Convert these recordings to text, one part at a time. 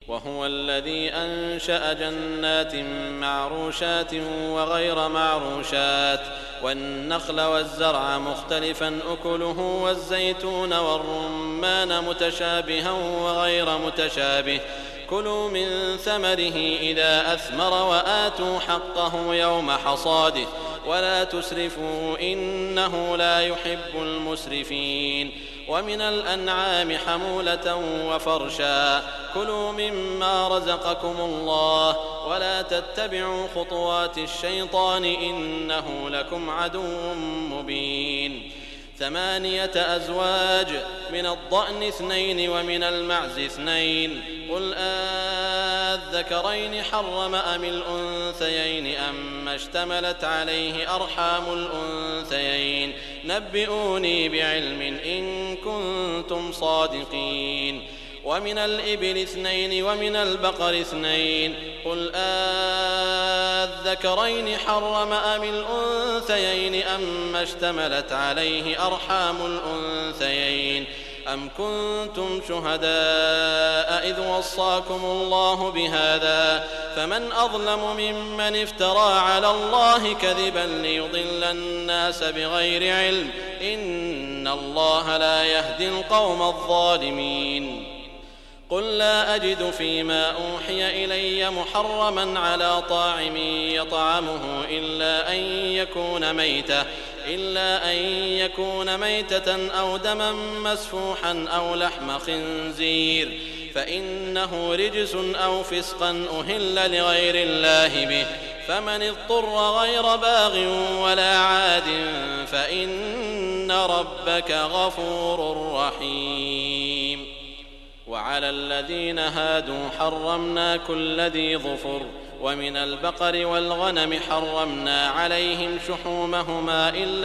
وهو الذي أنشأ جنات معروشات وغير معروشات والنخل والزرع مختلفا أكله والزيتون والرمان متشابها وغير متشابه كلوا من ثمره إذا أثمر وآتوا حقه يوم حصاده ولا تسرفوا إنه لا يحب المسرفين ومن الأنعام حمولة وفرشا كلوا مما رزقكم الله ولا تتبعوا خطوات الشيطان إنه لكم عدو مبين 8 أزواج من الضأن 2 ومن المعز 2 قل أذكرين حرم أم الأنثيين أما اشتملت عليه أرحام الأنثيين نبئوني بعلم إن كنتم صادقين ومن الإبل 2 ومن البقر 2 قل أذكرين حرم أم الأنثيين أما اشتملت عليه أرحام الأنثيين أم كنتم شهداء إذ وصاكم الله بهذا فمن أظلم ممن افترى على الله كذبا ليضل الناس بغير علم إن الله لا يهدي القوم الظالمين قل لا أجد فيما أوحي إلي محرما على طاعم يطعمه إلا أن يكون ميتة أو دما مسفوحا أو لحم خنزير فإنه رجس أو فسقا أهل لغير الله به فمن اضطر غير باغ ولا عاد فإن ربك غفور رحيم وعلى الذين هادوا حرمنا كل ذي ظفر ومن البقر والغنم حرمنا عليهم شحومهما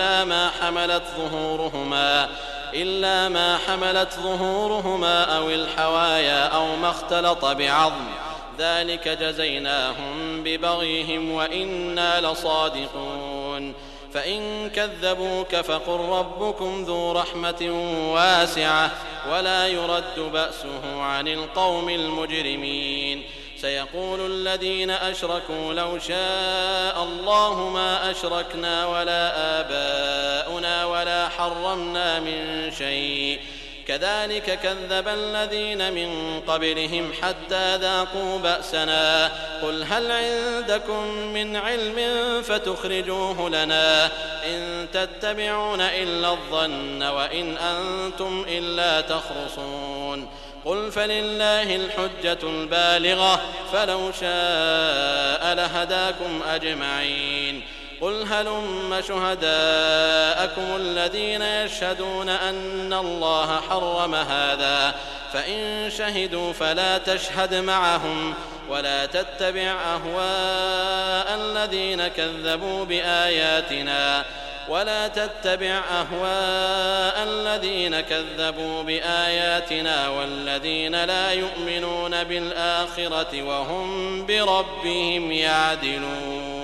إلا ما حملت ظهورهما أو الحوايا أو ما اختلط بعظم ذلك جزيناهم ببغيهم وإنا لصادقون فإن كذبوك فقل ربكم ذو رحمة واسعة ولا يرد بأسه عن القوم المجرمين سيقول الذين أشركوا لو شاء الله ما أشركنا ولا آباؤنا ولا حرمنا من شيء كذلك كذب الذين من قبلهم حتى ذاقوا بأسنا قل هل عندكم من علم فتخرجوه لنا إن تتبعون إلا الظن وإن أنتم إلا تخرصون قل فلله الحجة البالغة فلو شاء لهداكم أجمعين قل هلم شهداءكم الذين يشهدون أن الله حرم هذا فإن شهدوا فلا تشهد معهم ولا تتبع أهواء الذين كذبوا بآياتنا والذين لا يؤمنون بالآخرة وهم بربهم يعدلون